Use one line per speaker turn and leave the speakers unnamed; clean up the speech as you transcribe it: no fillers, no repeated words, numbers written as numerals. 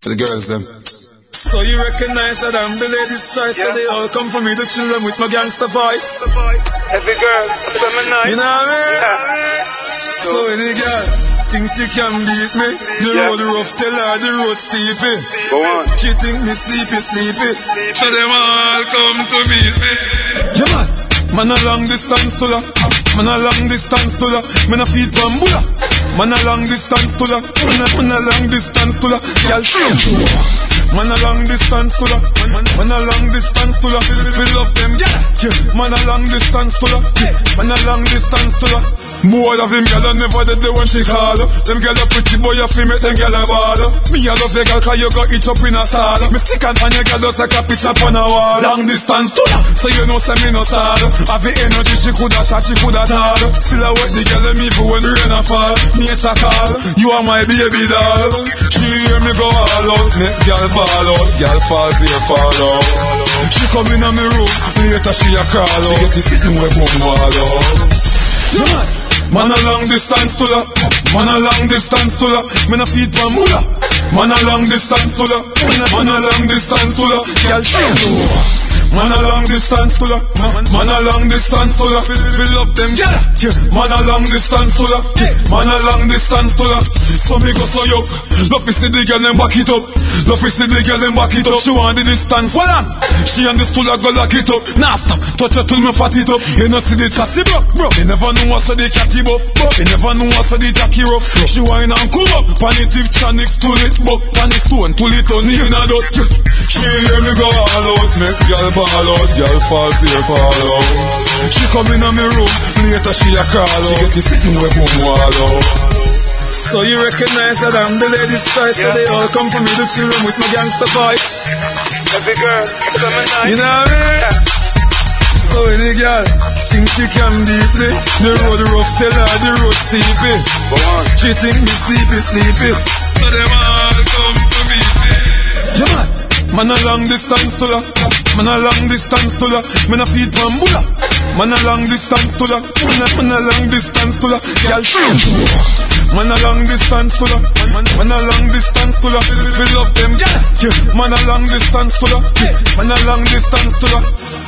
For the girls them. So you recognize that I'm the lady's choice, so they all come for me to chill them with my gangster voice.
Every girl, feminine.
You know what I mean? So any girl think she can beat me, the road rough, tell her the road steepy.
Go on.
She think me sleepy. So them all come to meet me. Yeah man a long distance to la. Man a long distance to la. Man a feed bambula. Man a long distance to la. Man a long distance to la. Girl man a long distance to la. Man a long distance to la. We love them, yeah. Man a long distance to la. Man a long distance to la. More of them gyal never did the one she call. Them gyal a pretty boy a fi make them gyal a ball. Me a love the gyal 'cause you got it up in a stall. Me stick on your gyal just like a picture on a wall. Long distance to la, so you know say me no sad. Have the energy she coulda shot, she coulda tall. Still a wet the gyal me for when the rain a fall. Nature call, you are my baby doll. She hear me go all out, make gyal ball out. Gyal fall here, fall out. She come in on me room, later she a crawl out. She get to sitting where boom wall out. Yeah. Man a long distance to la. Man a long distance to la. Man a feed from mula. Man a long distance to la. Man a long distance to la. Girl, man a long distance to la. Man a long distance to la. We love them, yeah. Man a long distance to la. Man a long distance to la. So me go so yuck. Love is the girl them back it up. Love is the girl them back it up. She want the distance. Hold on. She and the stool a go lock it up. Nah stop. Touch her till me fat it up. You know see the chassis broke, bro. You never know what's the catty buff. You never know what's the Jackie rough. She whine and come up. Panitive chanic to it buck. Panic stone to it on in a dot. She hear me go all out. Make girl ball out. Girl fall here, fall out. She come in on me room. Later she a crawl out. She get to sitting where boom wall out. So you recognize that I'm the lady's choice, so they all come for me to chill them with my gangster voice.
Every girl, feminine.
You know what I mean? So any girl think she can beat me, the road rough, tell her the road steepy.
Go on.
She think me sleepy. So them all come to meet me. Yeah man a long distance to la. Man a long distance to la. Man a feed bambula. Man a long distance to la. Man a long distance to la. Girl man a long distance to la. Man a long distance to la. We love them, yeah. Man a long distance to la. Man a long distance to la.